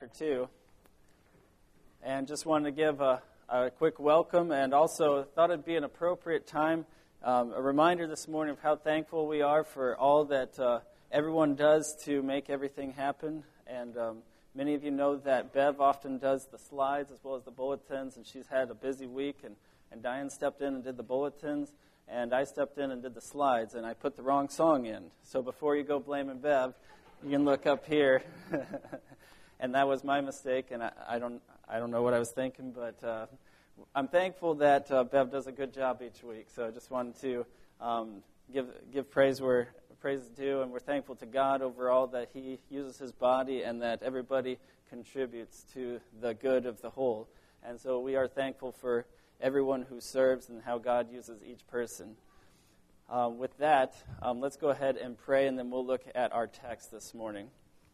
chapter 2. And just wanted to give a quick welcome, and also thought it'd be an appropriate time, a reminder this morning of how thankful we are for all that everyone does to make everything happen. And many of you know that Bev often does the slides as well as the bulletins, and she's had a busy week, and Diane stepped in and did the bulletins, and I stepped in and did the slides, and I put the wrong song in. So before you go blaming Bev, you can look up here. And that was my mistake, and I don't know what I was thinking, but I'm thankful that Bev does a good job each week. So I just wanted to give praise where praise is due, and we're thankful to God overall that He uses His body and that everybody contributes to the good of the whole. And so we are thankful for everyone who serves and how God uses each person. With that, let's go ahead and pray, and then we'll look at our text this morning.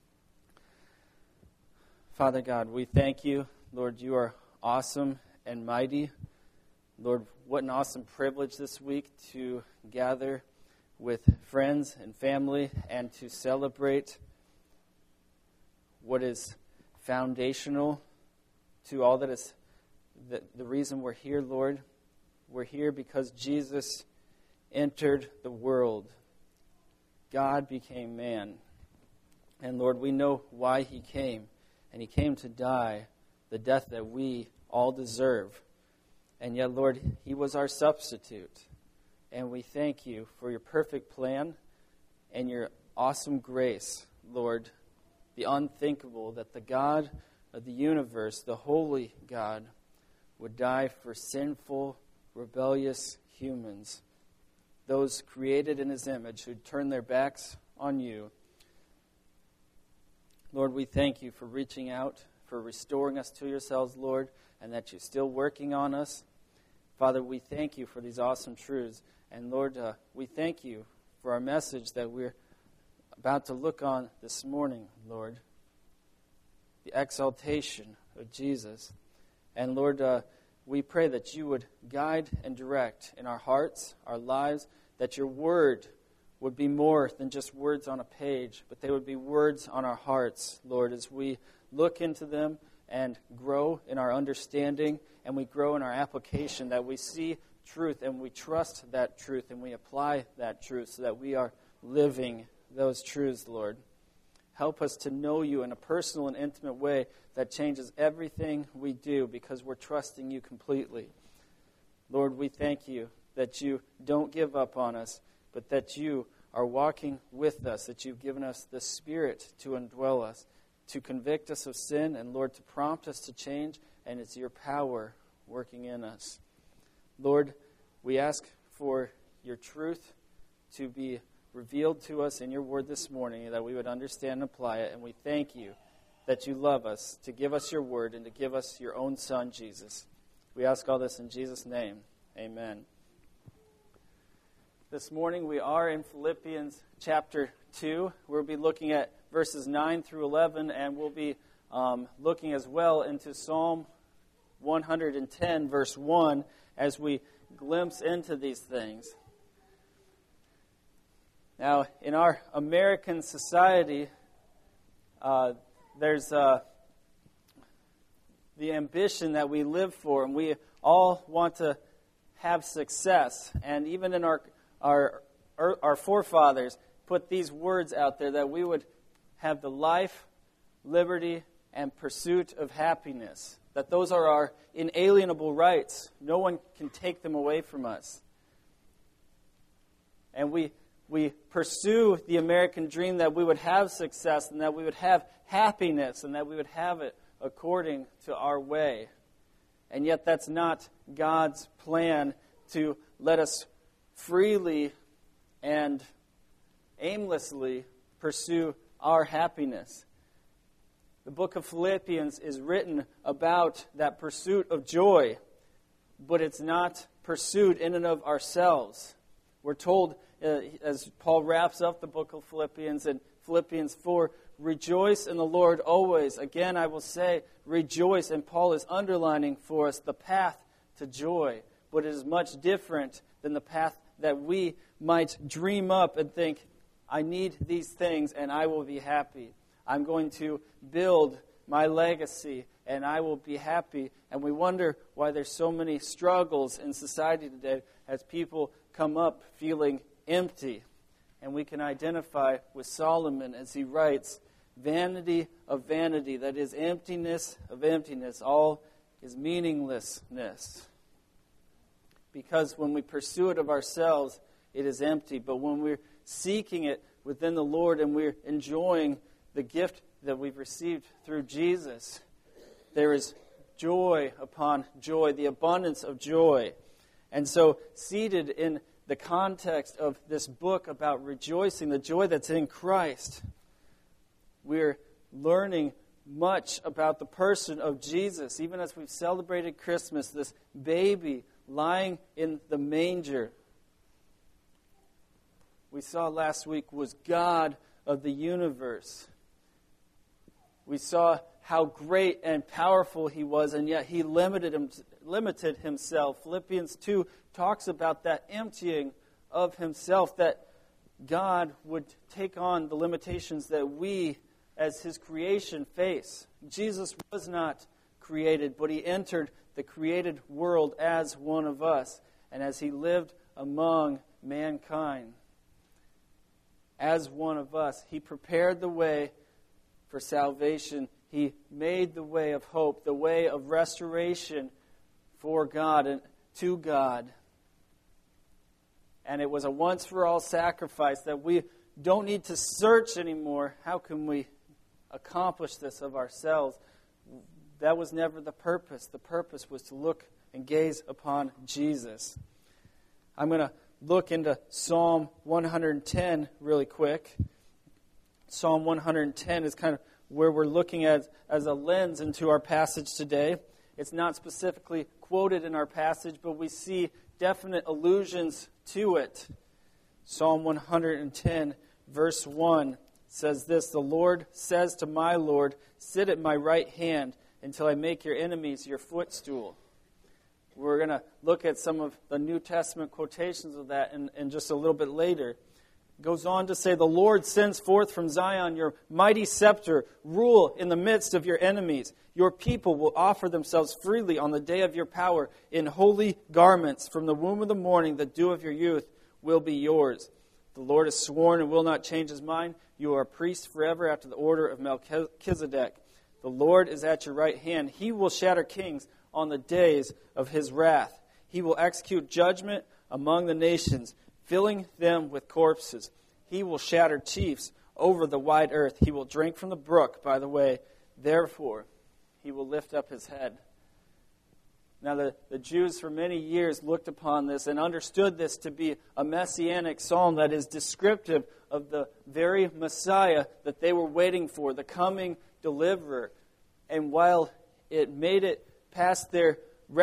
Father God, we thank you. Lord, you are awesome and mighty. Lord, what an awesome privilege this week to gather with friends and family and to celebrate what is foundational to all that is the reason we're here, Lord. We're here because Jesus entered the world. God became man. And Lord, we know why He came. And He came to die the death that we all deserve. And yet, Lord, He was our substitute. And we thank you for your perfect plan and your awesome grace, Lord, the unthinkable, that the God of the universe, the holy God, would die for sinful, rebellious humans, those created in His image who turn their backs on you. Lord, we thank you for reaching out, for restoring us to yourselves, Lord, and that you're still working on us. Father, we thank you for these awesome truths. And Lord, we thank you for our message that we're about to look on this morning, Lord, the exaltation of Jesus. And Lord, we pray that you would guide and direct in our hearts, our lives, that your word would be more than just words on a page, but they would be words on our hearts, Lord, as we look into them and grow in our understanding and we grow in our application, that we see truth and we trust that truth and we apply that truth so that we are living those truths, Lord. Help us to know you in a personal and intimate way that changes everything we do because we're trusting you completely. Lord, we thank you that you don't give up on us, but that you are walking with us, that you've given us the Spirit to indwell us, to convict us of sin, and, Lord, to prompt us to change, and it's your power working in us. Lord, we ask for your truth to be revealed to us in your word this morning, that we would understand and apply it, and we thank you that you love us to give us your word and to give us your own Son, Jesus. We ask all this in Jesus' name. Amen. This morning we are in Philippians chapter 2. We'll be looking at verses 9 through 11, and we'll be looking as well into Psalm 110, verse 1, as we glimpse into these things. Now, in our American society, there's the ambition that we live for, and we all want to have success. And even in our forefathers put these words out there that we would have the life, liberty, and pursuit of happiness. That those are our inalienable rights. No one can take them away from us. And we pursue the American dream that we would have success and that we would have happiness and that we would have it according to our way. And yet that's not God's plan to let us freely and aimlessly pursue our happiness. The book of Philippians is written about that pursuit of joy, but it's not pursued in and of ourselves. We're told, as Paul wraps up the book of Philippians in Philippians 4, rejoice in the Lord always. Again, I will say, rejoice. And Paul is underlining for us the path to joy, but it is much different than the path that we might dream up and think, I need these things and I will be happy. I'm going to build my legacy, and I will be happy. And we wonder why there's so many struggles in society today as people come up feeling empty. And we can identify with Solomon as he writes, vanity of vanity, that is emptiness of emptiness, all is meaninglessness. Because when we pursue it of ourselves, it is empty. But when we're seeking it within the Lord and we're enjoying the gift that we've received through Jesus, there is joy upon joy, the abundance of joy. And so, seated in the context of this book about rejoicing, the joy that's in Christ, we're learning much about the person of Jesus. Even as we've celebrated Christmas, this baby lying in the manger, we saw last week was God of the universe. We saw how great and powerful he was, and yet he limited himself. Philippians 2 talks about that emptying of himself, that God would take on the limitations that we as his creation face. Jesus was not created, but he entered the created world as one of us. And as he lived among mankind, as one of us, he prepared the way for salvation. He made the way of hope, the way of restoration for God and to God. And it was a once-for-all sacrifice that we don't need to search anymore. How can we accomplish this of ourselves? That was never the purpose. The purpose was to look and gaze upon Jesus. I'm going to look into Psalm 110 really quick. Psalm 110 is kind of where we're looking at as a lens into our passage today. It's not specifically quoted in our passage, but we see definite allusions to it. Psalm 110, verse 1 says this, "The Lord says to my Lord, sit at my right hand until I make your enemies your footstool." We're going to look at some of the New Testament quotations of that in just a little bit later. It goes on to say, "The Lord sends forth from Zion your mighty scepter. Rule in the midst of your enemies. Your people will offer themselves freely on the day of your power in holy garments. From the womb of the morning, the dew of your youth will be yours. The Lord has sworn and will not change his mind. You are a priest forever after the order of Melchizedek. The Lord is at your right hand. He will shatter kings on the days of his wrath. He will execute judgment among the nations, filling them with corpses. He will shatter chiefs over the wide earth. He will drink from the brook by the way. Therefore, he will lift up his head." Now, the Jews for many years looked upon this and understood this to be a messianic psalm that is descriptive of the very Messiah that they were waiting for, the coming deliverer. And while it made it past their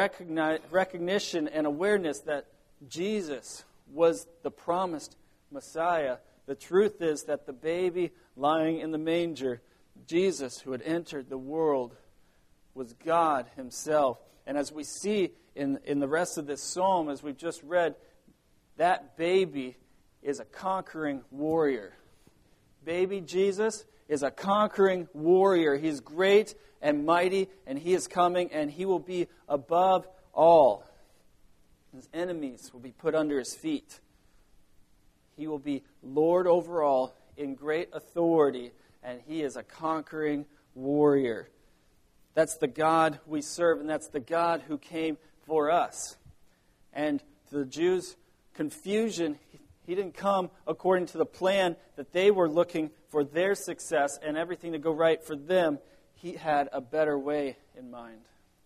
recognition and awareness that Jesus was the promised Messiah, the truth is that the baby lying in the manger, Jesus, who had entered the world, was God himself. And as we see in the rest of this psalm, as we've just read, that baby is a conquering warrior. Baby Jesus is a conquering warrior. He's great and mighty, and he is coming, and he will be above all. His enemies will be put under his feet. He will be Lord over all in great authority, and he is a conquering warrior. That's the God we serve, and that's the God who came for us. And to the Jews' confusion, he didn't come according to the plan that they were looking for their success and everything to go right for them. He had a better way in mind.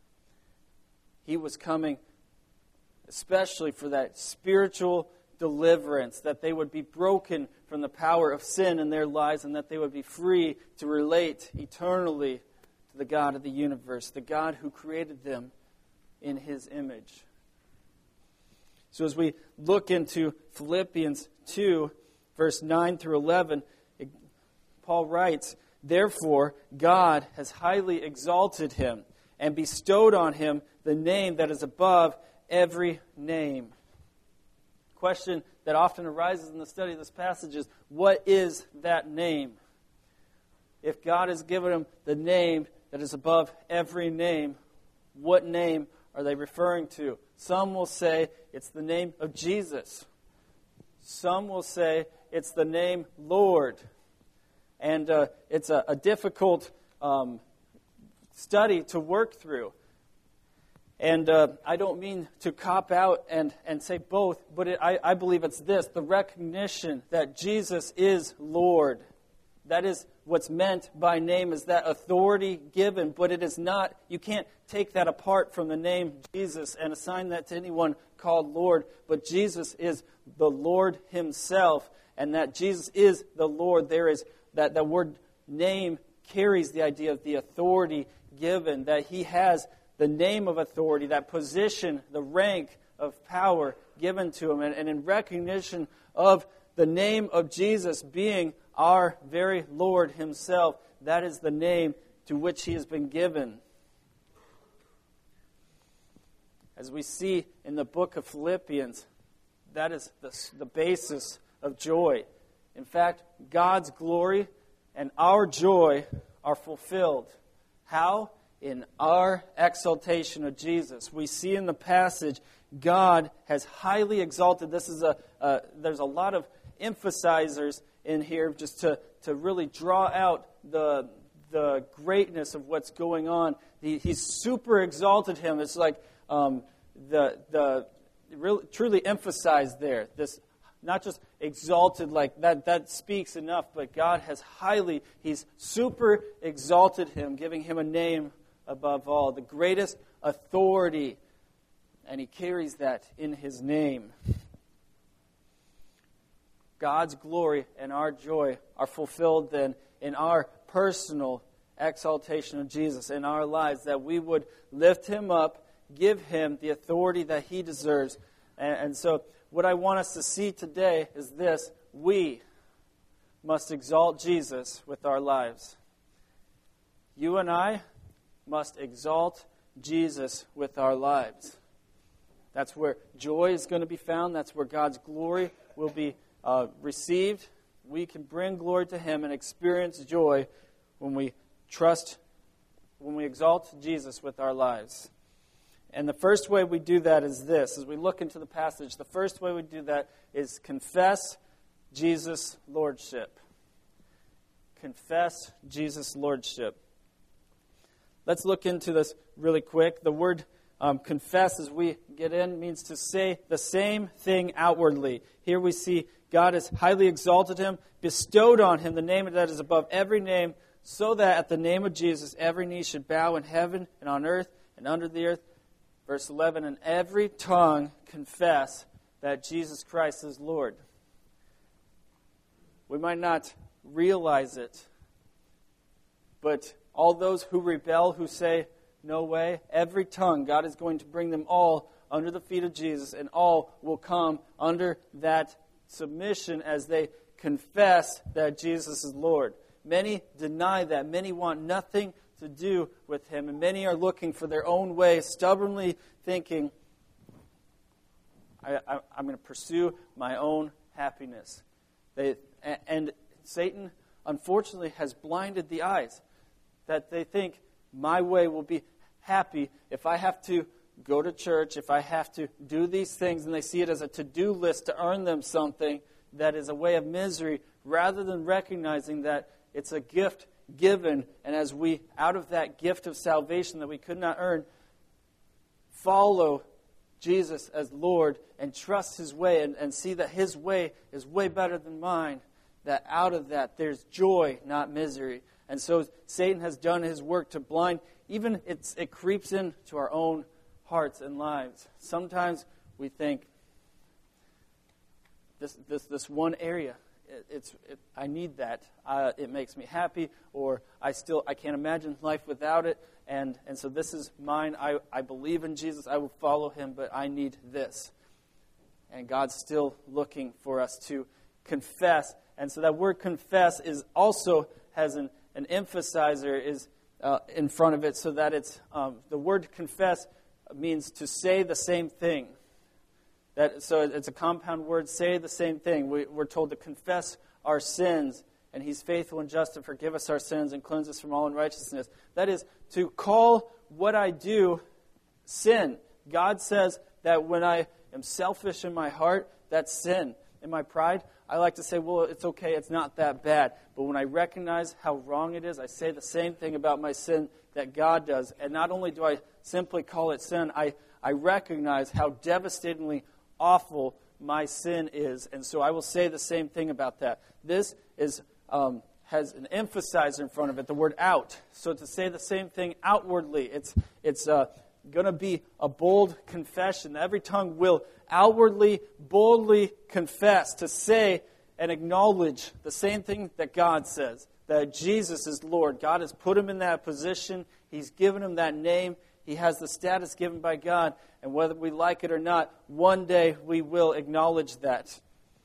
He was coming especially for that spiritual deliverance, that they would be broken from the power of sin in their lives and that they would be free to relate eternally to the God of the universe, the God who created them in his image. So as we look into Philippians 2, verse 9 through 11, Paul writes, "Therefore God has highly exalted him and bestowed on him the name that is above every name." Question that often arises in the study of this passage is, what is that name? If God has given him the name that is above every name. What name are they referring to? Some will say it's the name of Jesus. Some will say it's the name Lord. And it's a difficult study to work through. And I don't mean to cop out and say both, but I believe it's this, the recognition that Jesus is Lord. That is what's meant by name, is that authority given, but it is not, you can't take that apart from the name Jesus and assign that to anyone called Lord, but Jesus is the Lord himself, and that Jesus is the Lord. There is, that the word name carries the idea of the authority given, that he has the name of authority, that position, the rank of power given to him. And in recognition of the name of Jesus being our very Lord himself, that is the name to which he has been given. As we see in the book of Philippians, that is the basis of joy. In fact, God's glory and our joy are fulfilled. How? In our exaltation of Jesus. We see in the passage, God has highly exalted. This is there's a lot of emphasizers in here just to really draw out the greatness of what's going on. He's super exalted him. It's like really truly emphasized there. This not just exalted like that speaks enough, but God has he's super exalted him, giving him a name above all, the greatest authority, and he carries that in his name. God's glory and our joy are fulfilled then in our personal exaltation of Jesus in our lives, that we would lift him up, give him the authority that he deserves. And so what I want us to see today is this: we must exalt Jesus with our lives. You and I must exalt Jesus with our lives. That's where joy is going to be found. That's where God's glory will be received. We can bring glory to him and experience joy when we exalt Jesus with our lives. And the first way we do that is this. As we look into the passage, the first way we do that is confess Jesus' lordship. Confess Jesus' lordship. Let's look into this really quick. The word confess, as we get in, means to say the same thing outwardly. Here we see God has highly exalted him, bestowed on him the name that is above every name, so that at the name of Jesus every knee should bow in heaven and on earth and under the earth. Verse 11, and every tongue confess that Jesus Christ is Lord. We might not realize it, but all those who rebel, who say, no way, every tongue, God is going to bring them all under the feet of Jesus, and all will come under that submission as they confess that Jesus is Lord. Many deny that. Many want nothing to do with him, and many are looking for their own way, stubbornly thinking, I'm going to pursue my own happiness. And Satan, unfortunately, has blinded the eyes, that they think my way will be happy if I have to go to church, if I have to do these things, and they see it as a to-do list to earn them something that is a way of misery, rather than recognizing that it's a gift given, and as we, out of that gift of salvation that we could not earn, follow Jesus as Lord and trust his way and see that his way is way better than mine, that out of that there's joy, not misery. And so Satan has done his work to blind, even it creeps into our own hearts and lives. Sometimes we think, this one area, I need that. It makes me happy, or I can't imagine life without it. And so this is mine. I believe in Jesus. I will follow him, but I need this. And God's still looking for us to confess. And so that word confess has an emphasizer is in front of it, so that it's the word confess means to say the same thing. So it's a compound word, say the same thing. We're told to confess our sins and He's faithful and just to forgive us our sins and cleanse us from all unrighteousness. That is, to call what I do sin. God says that when I am selfish in my heart, that's sin. In my pride, I like to say, well, it's okay, it's not that bad. But when I recognize how wrong it is, I say the same thing about my sin that God does. And not only do I simply call it sin, I recognize how devastatingly awful my sin is. And so I will say the same thing about that. This is has an emphasizer in front of it, the word out. So to say the same thing outwardly, it's going to be a bold confession. Every tongue will outwardly, boldly confess, to say and acknowledge the same thing that God says, that Jesus is Lord. God has put Him in that position. He's given Him that name. He has the status given by God. And whether we like it or not, one day we will acknowledge that.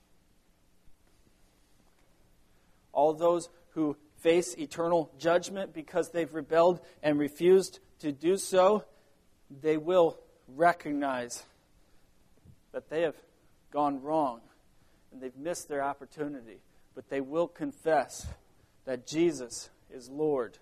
All those who face eternal judgment because they've rebelled and refused to do so, they will recognize that they have gone wrong and they've missed their opportunity. But they will confess that Jesus is Lord.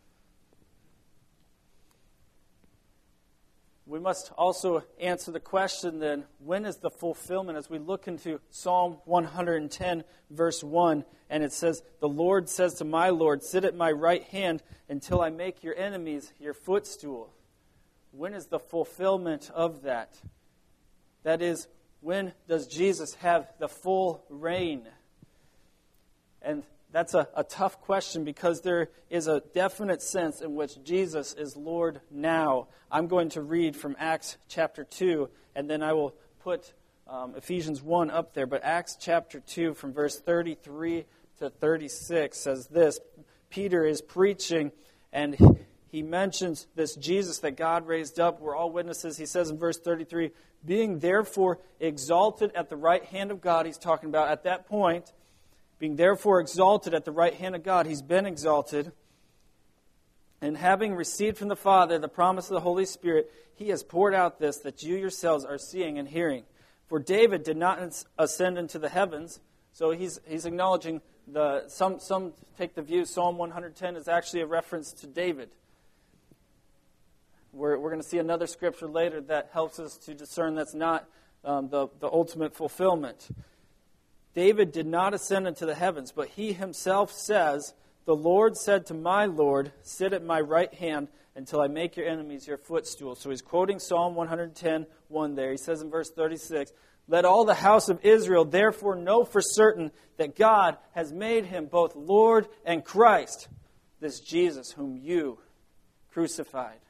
We must also answer the question then, when is the fulfillment? As we look into Psalm 110, verse 1, and it says, "The Lord says to my Lord, sit at my right hand until I make your enemies your footstool." When is the fulfillment of that? That is, when does Jesus have the full reign? And that's a tough question because there is a definite sense in which Jesus is Lord now. I'm going to read from Acts chapter 2, and then I will put Ephesians 1 up there. But Acts chapter 2 from verse 33 to 36 says this. Peter is preaching, and he mentions this Jesus that God raised up. We're all witnesses. He says in verse 33, "Being therefore exalted at the right hand of God," he's talking about at that point, being therefore exalted at the right hand of God, He's been exalted, "and having received from the Father the promise of the Holy Spirit, He has poured out this that you yourselves are seeing and hearing. For David did not ascend into the heavens." So he's acknowledging some take the view Psalm 110 is actually a reference to David. We're going to see another scripture later that helps us to discern that's not the ultimate fulfillment. David did not ascend into the heavens, but he himself says, "The Lord said to my Lord, sit at my right hand until I make your enemies your footstool." So he's quoting Psalm 110:1 there. He says in verse 36, "Let all the house of Israel therefore know for certain that God has made Him both Lord and Christ, this Jesus whom you crucified."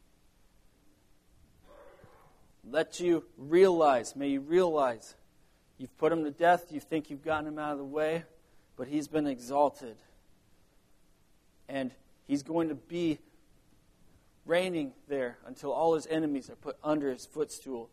May you realize, you've put Him to death, you think you've gotten Him out of the way, but He's been exalted. And He's going to be reigning there until all His enemies are put under His footstool.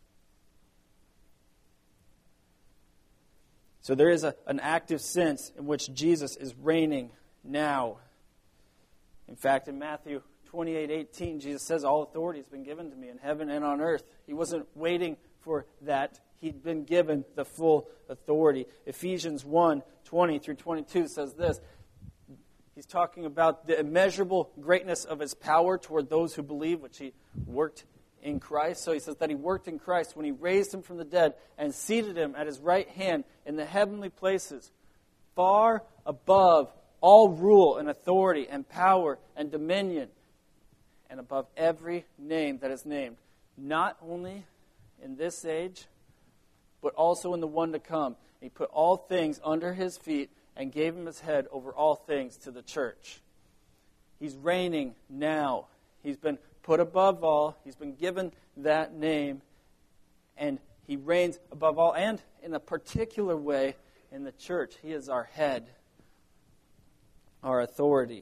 So there is an active sense in which Jesus is reigning now. In fact, in Matthew 28:18, Jesus says, "All authority has been given to me in heaven and on earth." He wasn't waiting for that. He'd been given the full authority. Ephesians 1:20 through 22 says this. He's talking about the immeasurable greatness of His power toward those who believe, which He worked in Christ. So he says that He worked in Christ when He raised Him from the dead and seated Him at His right hand in the heavenly places, far above all rule and authority and power and dominion, and above every name that is named, not only in this age, but also in the one to come. He put all things under His feet and gave Him His head over all things to the church. He's reigning now. He's been put above all. He's been given that name, and He reigns above all, and in a particular way in the church. He is our head, our authority.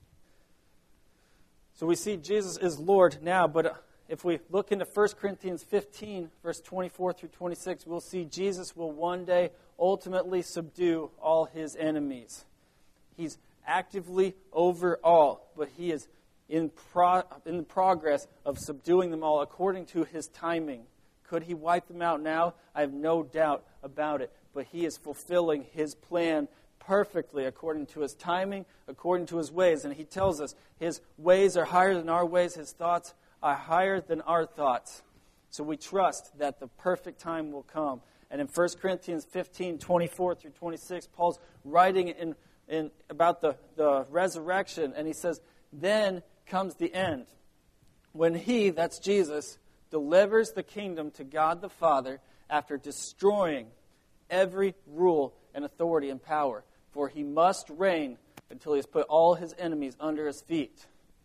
So we see Jesus is Lord now, but if we look into 1 Corinthians 15, verse 24 through 26, we'll see Jesus will one day ultimately subdue all His enemies. He's actively over all, but He is in progress of subduing them all according to His timing. Could He wipe them out now? I have no doubt about it, but He is fulfilling His plan perfectly according to His timing, according to His ways. And He tells us His ways are higher than our ways. His thoughts are higher than our thoughts. So we trust that the perfect time will come. And in 1 Corinthians 15, 24 through 26, Paul's writing in about the resurrection, and he says, then comes the end, when He, that's Jesus, delivers the kingdom to God the Father after destroying every rule and authority and power. For He must reign until He has put all His enemies under His feet.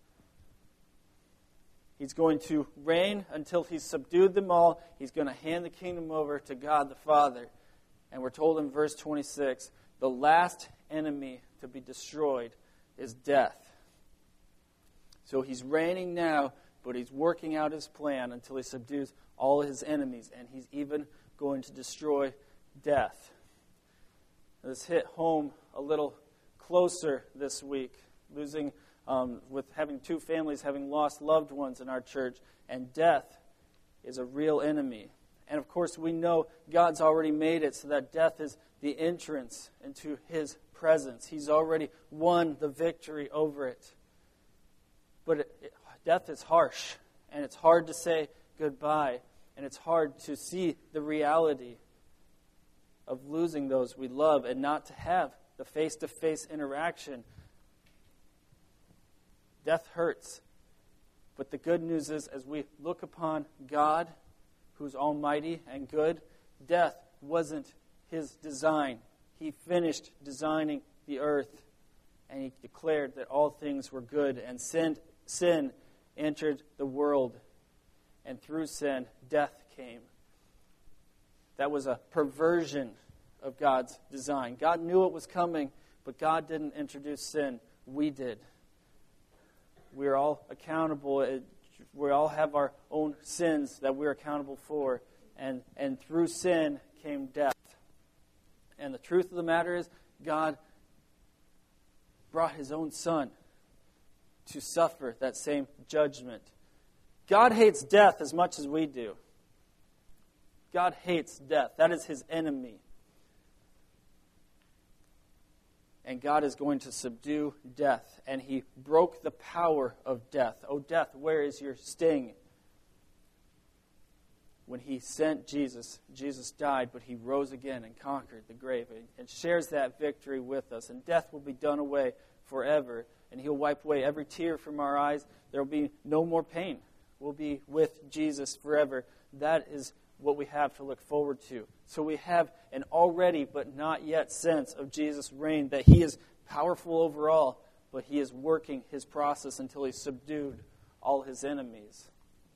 He's going to reign until He's subdued them all. He's going to hand the kingdom over to God the Father. And we're told in verse 26, the last enemy to be destroyed is death. So He's reigning now, but He's working out His plan until He subdues all His enemies. And He's even going to destroy death. This hit home a little closer this week, with having two families having lost loved ones in our church, and death is a real enemy. And of course we know God's already made it so that death is the entrance into His presence. He's already won the victory over it. But death is harsh, and it's hard to say goodbye, and it's hard to see the reality of losing those we love and not to have the face-to-face interaction. Death hurts. But the good news is, as we look upon God, who's almighty and good, death wasn't His design. He finished designing the earth, and He declared that all things were good, and sin entered the world, and through sin, death came. That was a perversion of God's design. God knew it was coming, but God didn't introduce sin. We did. We're all accountable. We all have our own sins that we're accountable for. And through sin came death. And the truth of the matter is, God brought His own Son to suffer that same judgment. God hates death as much as we do. God hates death. That is His enemy. And God is going to subdue death. And He broke the power of death. Oh, death, where is your sting? When He sent Jesus, Jesus died, but He rose again and conquered the grave and shares that victory with us. And death will be done away forever. And He'll wipe away every tear from our eyes. There will be no more pain. We'll be with Jesus forever. That is what we have to look forward to. So we have an already but not yet sense of Jesus' reign, that He is powerful over all, but He is working His process until He's subdued all His enemies.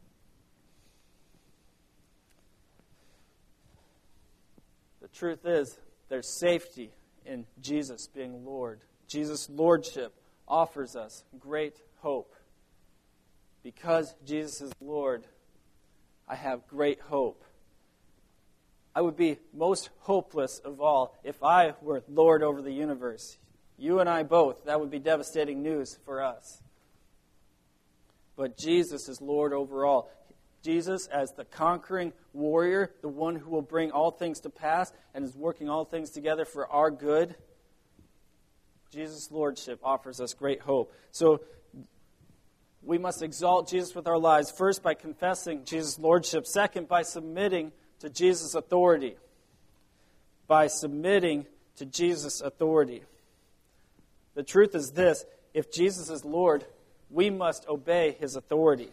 The truth is, there's safety in Jesus being Lord. Jesus' lordship offers us great hope. Because Jesus is Lord, I have great hope. I would be most hopeless of all if I were Lord over the universe. You and I both. That would be devastating news for us. But Jesus is Lord over all. Jesus, as the conquering warrior, the one who will bring all things to pass and is working all things together for our good, Jesus' lordship offers us great hope. So we must exalt Jesus with our lives, first by confessing Jesus' lordship, second by submitting to Jesus' authority. By submitting to Jesus' authority. The truth is this: if Jesus is Lord, we must obey His authority.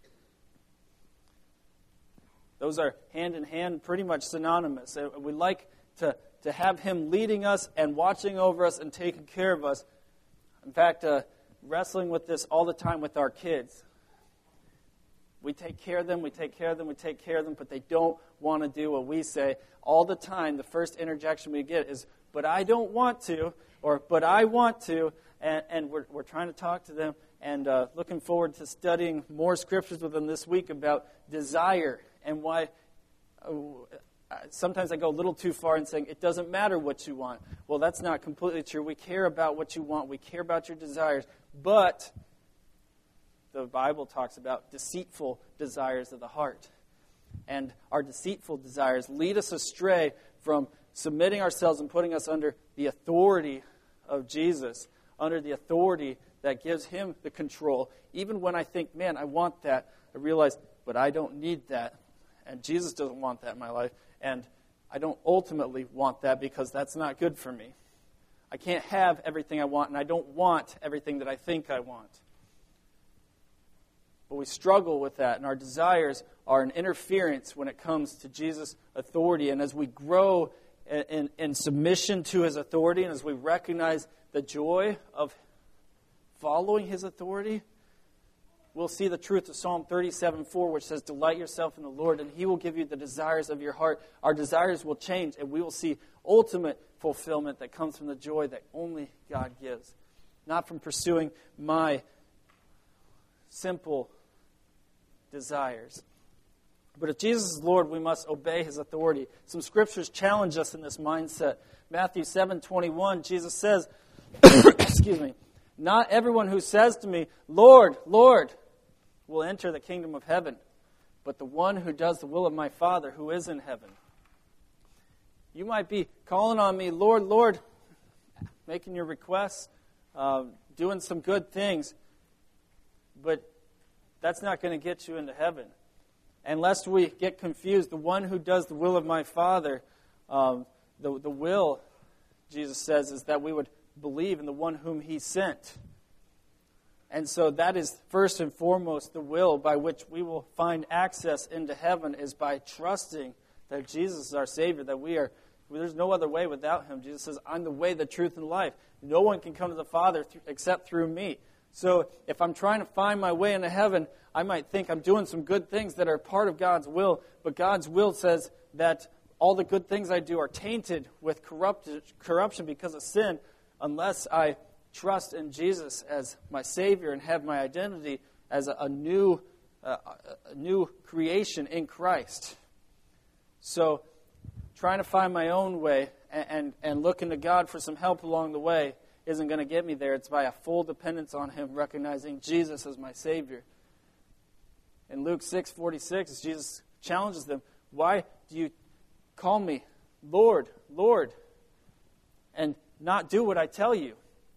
Those are hand in hand, pretty much synonymous. We like to have Him leading us and watching over us and taking care of us. In fact, wrestling with this all the time with our kids. We take care of them, but they don't want to do what we say. All the time, the first interjection we get is, but I don't want to, or but I want to, and we're trying to talk to them, and looking forward to studying more scriptures with them this week about desire, and why sometimes I go a little too far in saying it doesn't matter what you want. Well, that's not completely true. We care about what you want. We care about your desires, but the Bible talks about deceitful desires of the heart. And our deceitful desires lead us astray from submitting ourselves and putting us under the authority of Jesus, under the authority that gives him the control. Even when I think, man, I want that, I realize, but I don't need that. And Jesus doesn't want that in my life. And I don't ultimately want that because that's not good for me. I can't have everything I want, and I don't want everything that I think I want. But we struggle with that, and our desires are an interference when it comes to Jesus' authority. And as we grow in submission to his authority, and as we recognize the joy of following his authority, we'll see the truth of Psalm 37:4, which says, "Delight yourself in the Lord, and he will give you the desires of your heart." Our desires will change, and we will see ultimate fulfillment that comes from the joy that only God gives, not from pursuing my simple desires. But if Jesus is Lord, we must obey his authority. Some scriptures challenge us in this mindset. Matthew 7:21, Jesus says, excuse me, "Not everyone who says to me, 'Lord, Lord,' will enter the kingdom of heaven, but the one who does the will of my Father who is in heaven." You might be calling on me, "Lord, Lord," making your requests, doing some good things, but that's not going to get you into heaven. And lest we get confused, the one who does the will of my Father, the will, Jesus says, is that we would believe in the one whom he sent. And so that is first and foremost the will by which we will find access into heaven, is by trusting that Jesus is our Savior, that there's no other way without him. Jesus says, "I'm the way, the truth, and life. No one can come to the Father except through me." So if I'm trying to find my way into heaven, I might think I'm doing some good things that are part of God's will, but God's will says that all the good things I do are tainted with corruption because of sin, unless I trust in Jesus as my Savior and have my identity as a new creation in Christ. So trying to find my own way and looking to God for some help along the way isn't going to get me there. It's by a full dependence on him, recognizing Jesus as my Savior. In Luke 6:46, Jesus challenges them, "Why do you call me Lord, Lord, and not do what I tell you?"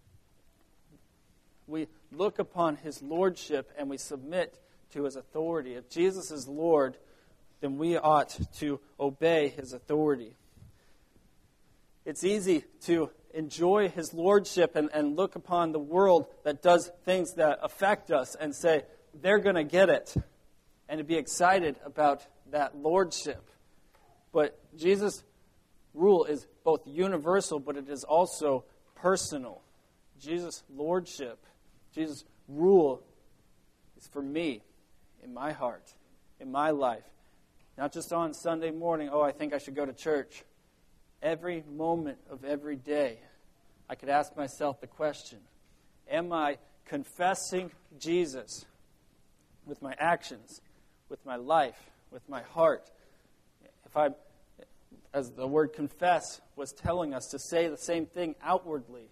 We look upon his lordship and we submit to his authority. If Jesus is Lord, then we ought to obey his authority. It's easy to enjoy his lordship and look upon the world that does things that affect us and say, they're going to get it, and to be excited about that lordship. But Jesus' rule is both universal, but it is also personal. Jesus' lordship, Jesus' rule is for me, in my heart, in my life. Not just on Sunday morning, I think I should go to church. Every moment of every day, I could ask myself the question, am I confessing Jesus with my actions, with my life, with my heart? As the word confess was telling us, to say the same thing outwardly,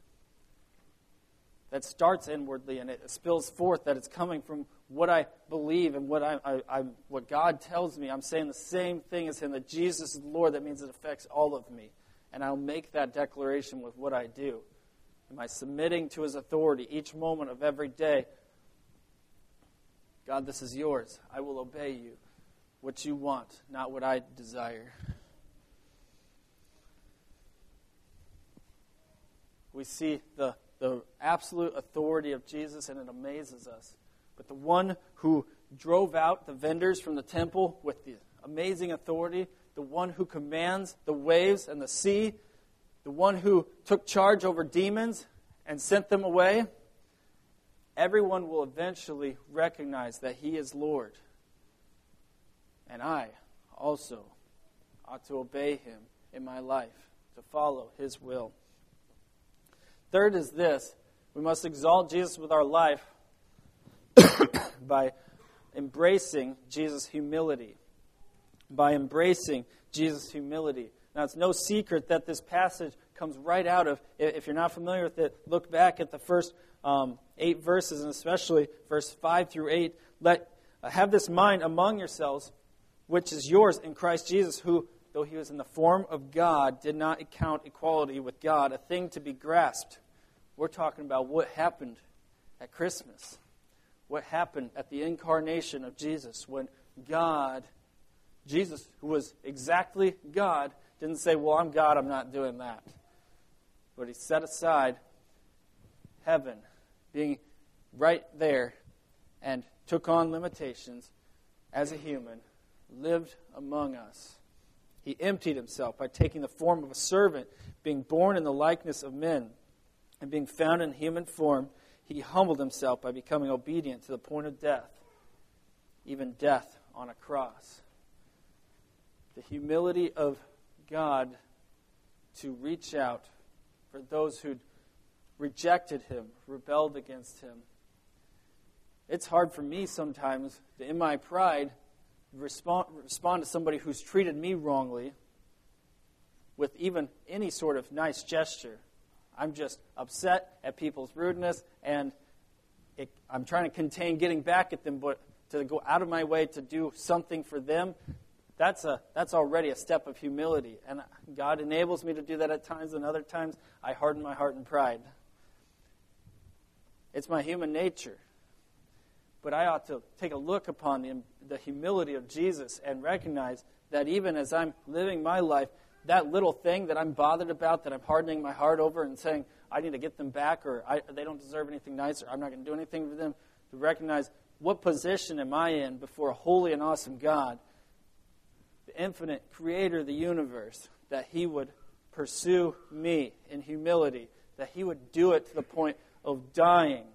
that starts inwardly and it spills forth, that it's coming from what I believe and what God tells me. I'm saying the same thing as him, that Jesus is Lord. That means it affects all of me. And I'll make that declaration with what I do. Am I submitting to his authority each moment of every day? God, this is yours. I will obey you. What you want, not what I desire. We see the absolute authority of Jesus, and it amazes us. But the one who drove out the vendors from the temple with the amazing authority, the one who commands the waves and the sea, the one who took charge over demons and sent them away, everyone will eventually recognize that he is Lord. And I also ought to obey him in my life, to follow his will. Third is this: we must exalt Jesus with our life by embracing Jesus' humility. By embracing Jesus' humility. Now, it's no secret that this passage comes right out of, if you're not familiar with it, look back at the first 8 verses, and especially verse 5 through 8. Have this mind among yourselves, which is yours in Christ Jesus, who, though he was in the form of God, did not account equality with God a thing to be grasped. We're talking about what happened at Christmas. What happened at the incarnation of Jesus when God, Jesus, who was exactly God, didn't say, well, I'm God, I'm not doing that. But he set aside heaven, being right there, and took on limitations as a human, lived among us. He emptied himself by taking the form of a servant, being born in the likeness of men, and being found in human form, he humbled himself by becoming obedient to the point of death, even death on a cross. The humility of God to reach out for those who'd rejected him, rebelled against him. It's hard for me sometimes to, in my pride, respond to somebody who's treated me wrongly with even any sort of nice gesture. I'm just upset at people's rudeness, and I'm trying to contain getting back at them, but to go out of my way to do something for them, that's already a step of humility. And God enables me to do that at times, and other times I harden my heart in pride. It's my human nature. But I ought to take a look upon the humility of Jesus and recognize that even as I'm living my life, that little thing that I'm bothered about, that I'm hardening my heart over and saying, I need to get them back, or they don't deserve anything nice, or I'm not going to do anything for them, to recognize what position am I in before a holy and awesome God, the infinite creator of the universe, that he would pursue me in humility, that he would do it to the point of dying.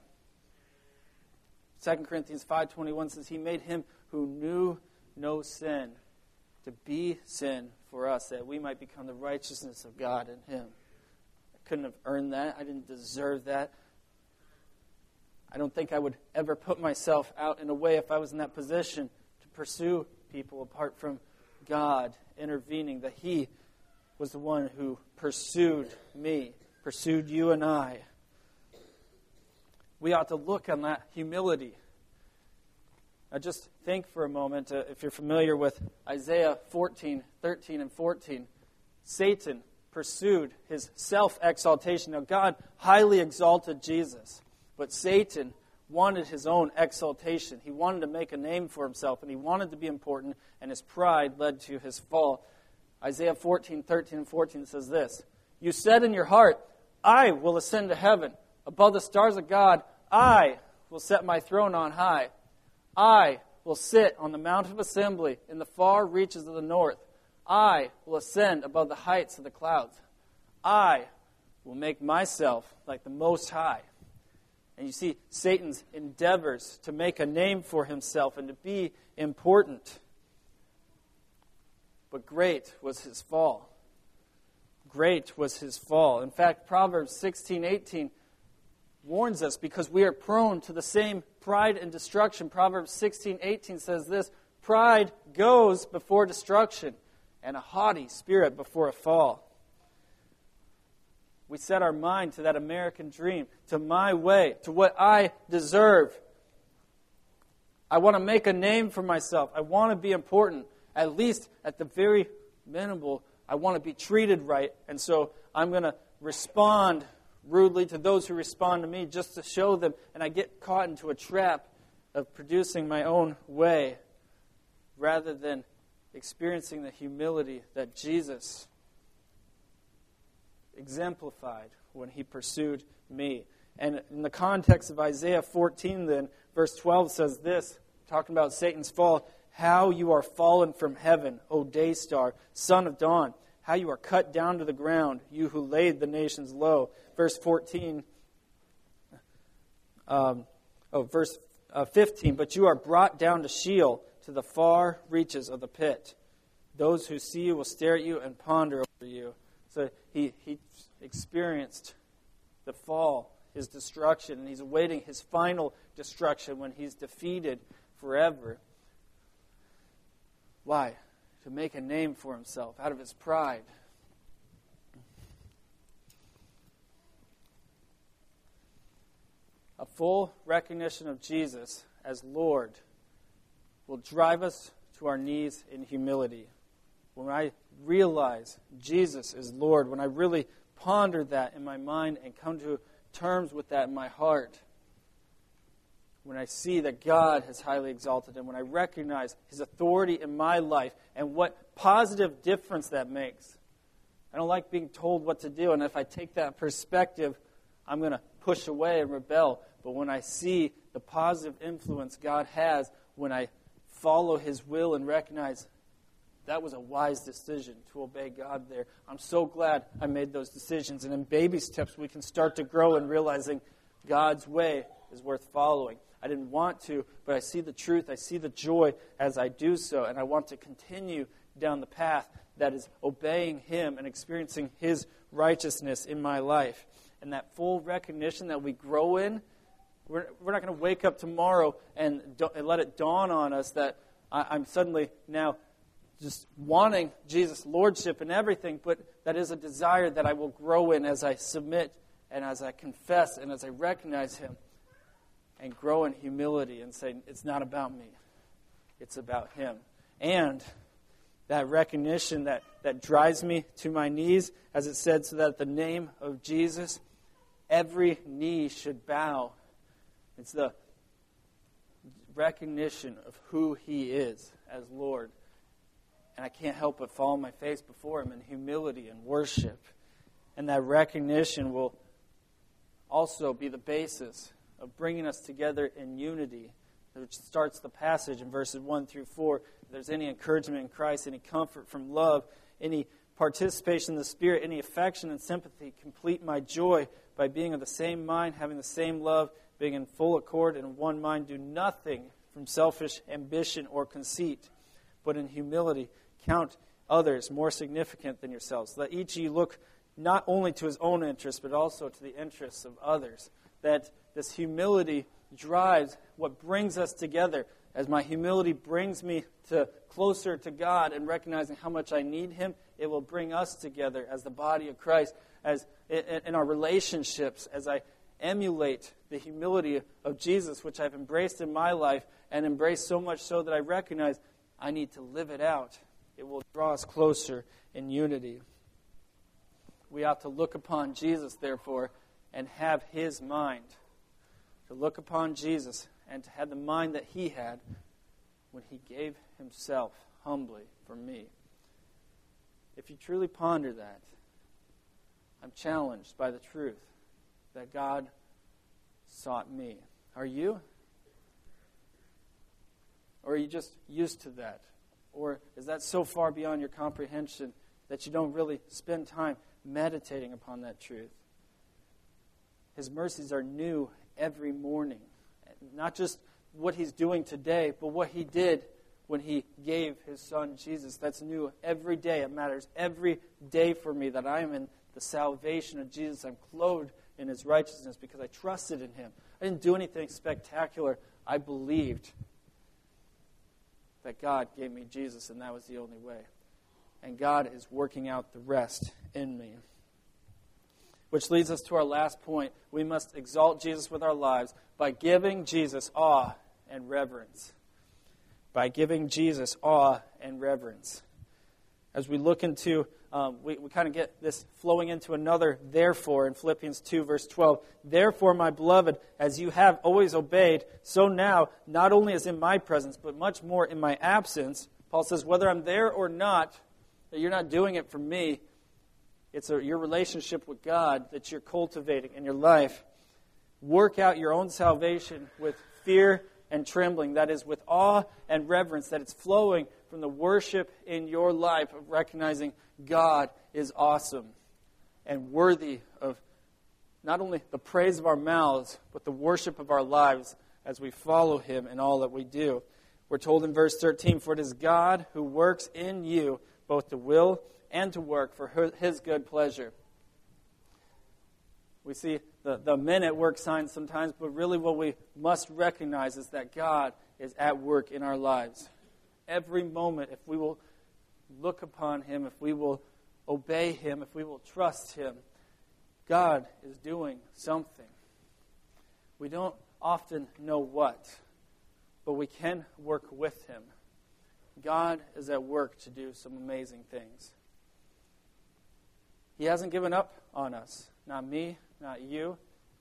2 Corinthians 5:21 says, he made him who knew no sin to be sin for us, that we might become the righteousness of God in him. I couldn't have earned that. I didn't deserve that. I don't think I would ever put myself out in a way, if I was in that position, to pursue people apart from God intervening, that he was the one who pursued me, pursued you and I. We ought to look on that humility. Now just think for a moment, if you're familiar with Isaiah 14:13 and 14. Satan pursued his self-exaltation. Now God highly exalted Jesus, but Satan wanted his own exaltation. He wanted to make a name for himself, and he wanted to be important, and his pride led to his fall. Isaiah 14:13 and 14 says this, you said in your heart, I will ascend to heaven. Above the stars of God, I will set my throne on high. I will sit on the Mount of Assembly in the far reaches of the north. I will ascend above the heights of the clouds. I will make myself like the Most High. And you see Satan's endeavors to make a name for himself and to be important. But great was his fall. Great was his fall. In fact, Proverbs 16:18 warns us, because we are prone to the same pride and destruction. Proverbs 16:18 says this, pride goes before destruction, and a haughty spirit before a fall. We set our mind to that American dream, to my way, to what I deserve. I want to make a name for myself. I want to be important. At least at the very minimal, I want to be treated right. And so I'm going to respond rudely to those who respond to me just to show them. And I get caught into a trap of producing my own way rather than experiencing the humility that Jesus exemplified when he pursued me. And in the context of Isaiah 14 then, verse 12 says this, talking about Satan's fall, how you are fallen from heaven, O day star, son of dawn, how you are cut down to the ground, you who laid the nations low. Verse 14, verse 15, but you are brought down to Sheol, to the far reaches of the pit. Those who see you will stare at you and ponder over you. So he experienced the fall, his destruction, and he's awaiting his final destruction when he's defeated forever. Why? To make a name for himself out of his pride. A full recognition of Jesus as Lord will drive us to our knees in humility, when I realize Jesus is Lord, when I really ponder that in my mind and come to terms with that in my heart, when I see that God has highly exalted him, when I recognize his authority in my life and what positive difference that makes. I don't like being told what to do, and if I take that perspective, I'm going to push away and rebel. But when I see the positive influence God has, when I follow his will and recognize that was a wise decision to obey God there, I'm so glad I made those decisions. And in baby steps, we can start to grow in realizing God's way is worth following. I didn't want to, but I see the truth, I see the joy as I do so, and I want to continue down the path that is obeying him and experiencing his righteousness in my life. And that full recognition that we grow in, we're not going to wake up tomorrow and let it dawn on us that I'm suddenly now just wanting Jesus' lordship and everything, but that is a desire that I will grow in as I submit and as I confess and as I recognize him and grow in humility and say, it's not about me, it's about him. And that recognition that drives me to my knees, as it said, so that at the name of Jesus, every knee should bow. It's the recognition of who he is as Lord. And I can't help but fall on my face before him in humility and worship. And that recognition will also be the basis of bringing us together in unity, which starts the passage in verses 1 through 4. If there's any encouragement in Christ, any comfort from love, any participation in the Spirit, any affection and sympathy, complete my joy by being of the same mind, having the same love, being in full accord and one mind. Do nothing from selfish ambition or conceit, but in humility count others more significant than yourselves. Let each of you look not only to his own interests, but also to the interests of others. That this humility drives what brings us together. As my humility brings me closer to God and recognizing how much I need him, it will bring us together as the body of Christ, as in our relationships, as I emulate the humility of Jesus, which I've embraced in my life and embraced so much so that I recognize I need to live it out. It will draw us closer in unity. We ought to look upon Jesus, therefore, and have his mind. To look upon Jesus and to have the mind that he had when he gave himself humbly for me. If you truly ponder that, I'm challenged by the truth that God sought me. Are you? Or are you just used to that? Or is that so far beyond your comprehension that you don't really spend time meditating upon that truth? His mercies are new every morning. Not just what he's doing today, but what he did when he gave his son Jesus. That's new every day. It matters every day for me that I am in the salvation of Jesus. I'm clothed in his righteousness because I trusted in him. I didn't do anything spectacular. I believed that God gave me Jesus, and that was the only way. And God is working out the rest in me. Which leads us to our last point. We must exalt Jesus with our lives by giving Jesus awe and reverence. By giving Jesus awe and reverence. As we look into, we kind of get this flowing into another therefore in Philippians 2, verse 12. Therefore, my beloved, as you have always obeyed, so now, not only as in my presence, but much more in my absence. Paul says, whether I'm there or not, that you're not doing it for me. It's your relationship with God that you're cultivating in your life. Work out your own salvation with fear and trembling. That is, with awe and reverence. That it's flowing from the worship in your life of recognizing God is awesome and worthy of not only the praise of our mouths, but the worship of our lives as we follow him in all that we do. We're told in verse 13, for it is God who works in you both to will and to work for his good pleasure. We see the men at work signs sometimes, but really what we must recognize is that God is at work in our lives. Every moment, if we will look upon him, if we will obey him, if we will trust him, God is doing something. We don't often know what, but we can work with him. God is at work to do some amazing things. He hasn't given up on us. Not me, not you.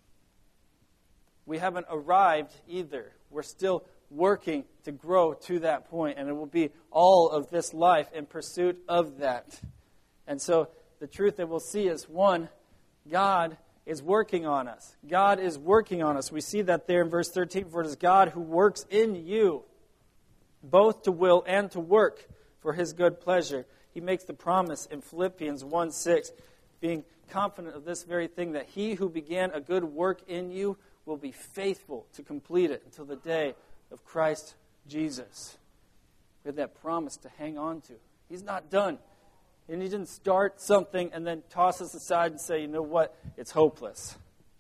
We haven't arrived either. We're still working to grow to that point, and it will be all of this life in pursuit of that. And so the truth that we'll see is, one, God is working on us. God is working on us. We see that there in verse 13, for it is God who works in you, both to will and to work for His good pleasure. He makes the promise in Philippians 1:6, being confident of this very thing, that He who began a good work in you will be faithful to complete it until the day of Christ Jesus. We have that promise to hang on to. He's not done. And He didn't start something and then toss us aside and say, you know what, it's hopeless.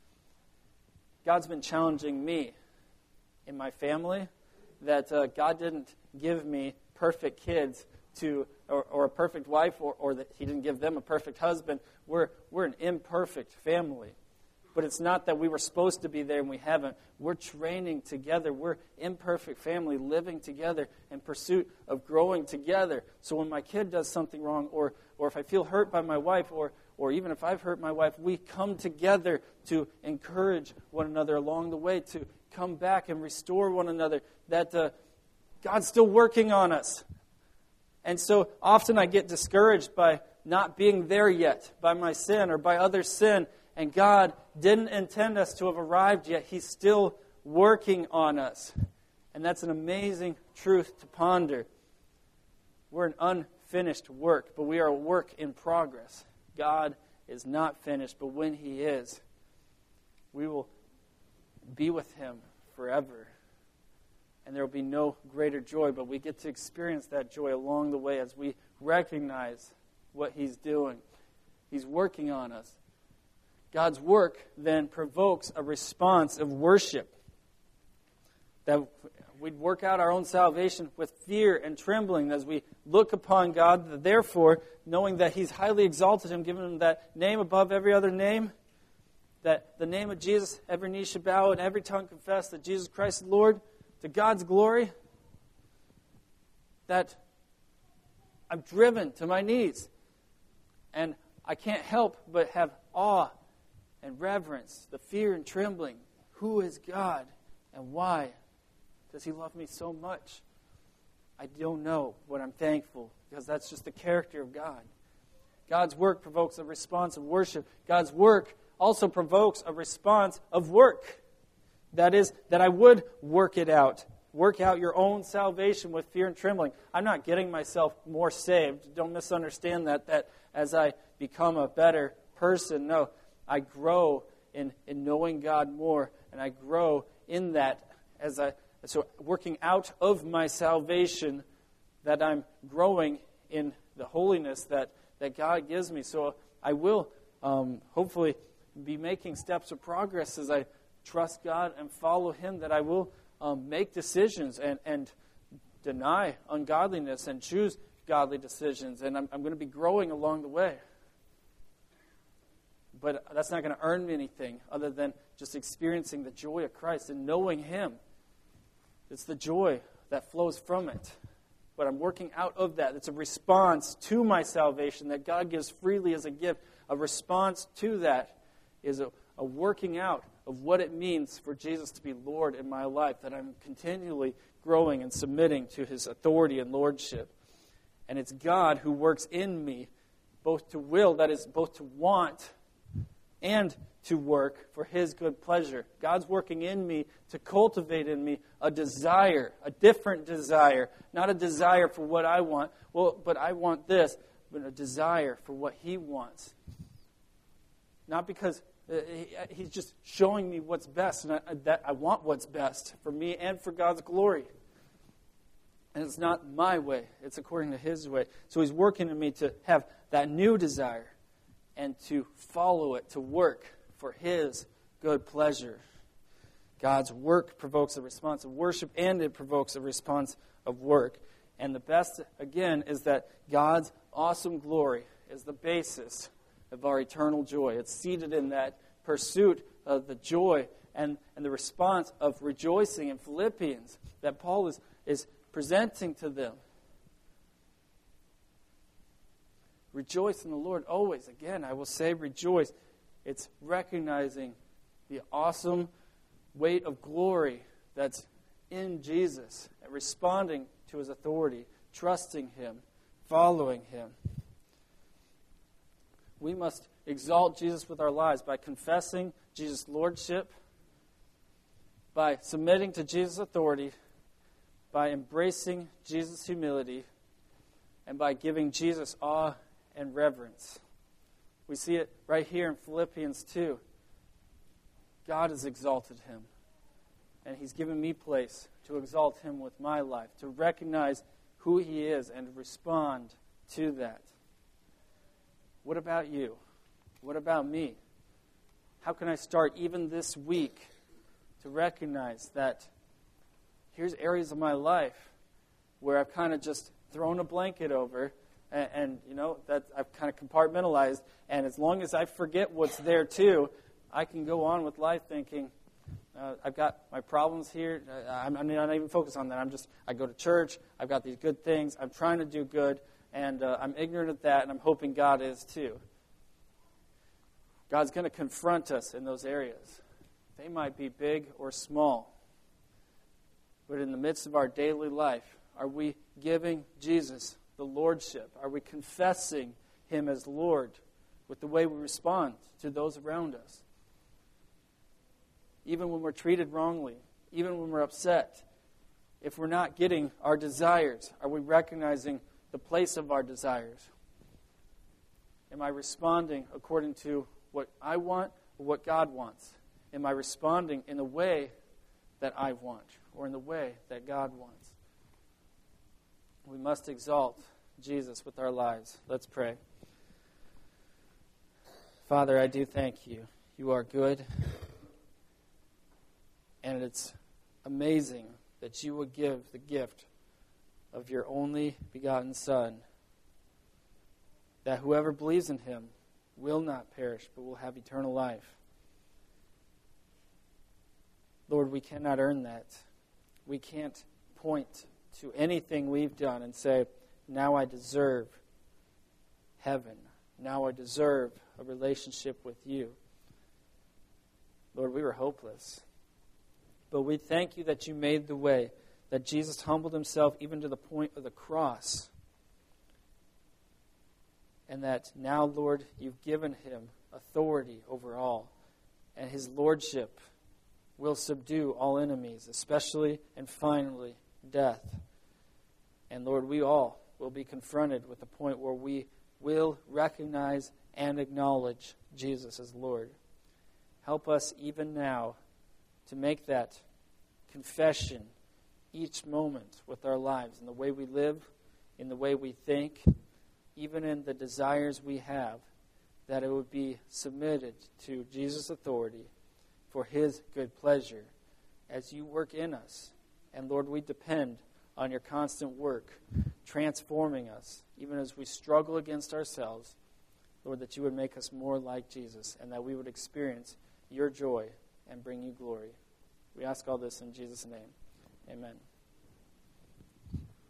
God's been challenging me in my family that God didn't give me perfect kids or a perfect wife, or that He didn't give them a perfect husband. We're an imperfect family. But it's not that we were supposed to be there and we haven't. We're training together. We're imperfect family living together in pursuit of growing together. So when my kid does something wrong, or if I feel hurt by my wife, or even if I've hurt my wife, we come together to encourage one another along the way, to come back and restore one another. That God's still working on us. And so often I get discouraged by not being there yet, by my sin or by other sin. And God didn't intend us to have arrived yet. He's still working on us. And that's an amazing truth to ponder. We're an unfinished work, but we are a work in progress. God is not finished, but when He is, we will be with Him forever. And there will be no greater joy, but we get to experience that joy along the way as we recognize what He's doing. He's working on us. God's work then provokes a response of worship. That we'd work out our own salvation with fear and trembling as we look upon God. Therefore, knowing that He's highly exalted Him, given Him that name above every other name, that the name of Jesus, every knee should bow and every tongue confess that Jesus Christ is Lord, to God's glory, that I'm driven to my knees. And I can't help but have awe and reverence, the fear and trembling. Who is God and why does He love me so much? I don't know, but I'm thankful because that's just the character of God. God's work provokes a response of worship. God's work also provokes a response of work. That is, that I would work it out. Work out your own salvation with fear and trembling. I'm not getting myself more saved. Don't misunderstand that as I become a better person. No, I grow in knowing God more, and I grow in that so working out of my salvation, that I'm growing in the holiness that God gives me. So I will hopefully be making steps of progress as I trust God and follow Him, that I will make decisions and deny ungodliness and choose godly decisions. And I'm going to be growing along the way. But that's not going to earn me anything other than just experiencing the joy of Christ and knowing Him. It's the joy that flows from it. But I'm working out of that. It's a response to my salvation that God gives freely as a gift. A response to that is a working out of what it means for Jesus to be Lord in my life, that I'm continually growing and submitting to His authority and lordship. And it's God who works in me, both to will, that is, both to want and to work for His good pleasure. God's working in me to cultivate in me a desire, a different desire, not a desire for what I want. Well, but I want this, but a desire for what He wants. Not because He's just showing me what's best, and that I want what's best for me and for God's glory. And it's not my way. It's according to His way. So He's working in me to have that new desire and to follow it, to work for His good pleasure. God's work provokes a response of worship, and it provokes a response of work. And the best, again, is that God's awesome glory is the basis of our eternal joy. It's seated in that pursuit of the joy and the response of rejoicing in Philippians that Paul is presenting to them. Rejoice in the Lord always. Again, I will say rejoice. It's recognizing the awesome weight of glory that's in Jesus and responding to his authority, trusting him, following him. We must exalt Jesus with our lives by confessing Jesus' lordship, by submitting to Jesus' authority, by embracing Jesus' humility, and by giving Jesus awe and reverence. We see it right here in Philippians 2. God has exalted him, and he's given me place to exalt him with my life, to recognize who he is and to respond to that. What about you? What about me? How can I start even this week to recognize that here's areas of my life where I've kind of just thrown a blanket over and that I've kind of compartmentalized, and as long as I forget what's there too, I can go on with life thinking, I've got my problems here. I'm not even focused on that. I go to church. I've got these good things. I'm trying to do good, and I'm ignorant of that, and I'm hoping God is too. God's going to confront us in those areas. They might be big or small. But in the midst of our daily life, are we giving Jesus the lordship? Are we confessing him as Lord with the way we respond to those around us? Even when we're treated wrongly, even when we're upset, if we're not getting our desires, are we recognizing the place of our desires? Am I responding according to what I want or what God wants? Am I responding in the way that I want or in the way that God wants? We must exalt Jesus with our lives. Let's pray. Father, I do thank you. You are good. And it's amazing that you would give the gift of your only begotten Son, that whoever believes in him will not perish, but will have eternal life. Lord, we cannot earn that. We can't point to anything we've done and say, now I deserve heaven. Now I deserve a relationship with you. Lord, we were hopeless. But we thank you that you made the way, that Jesus humbled himself even to the point of the cross. And that now, Lord, you've given him authority over all. And his lordship will subdue all enemies, especially and finally death. And Lord, we all will be confronted with the point where we will recognize and acknowledge Jesus as Lord. Help us even now to make that confession each moment with our lives, in the way we live, in the way we think, even in the desires we have, that it would be submitted to Jesus' authority for his good pleasure as you work in us. And Lord, we depend on your constant work, transforming us, even as we struggle against ourselves. Lord, that you would make us more like Jesus and that we would experience your joy and bring you glory. We ask all this in Jesus' name. Amen.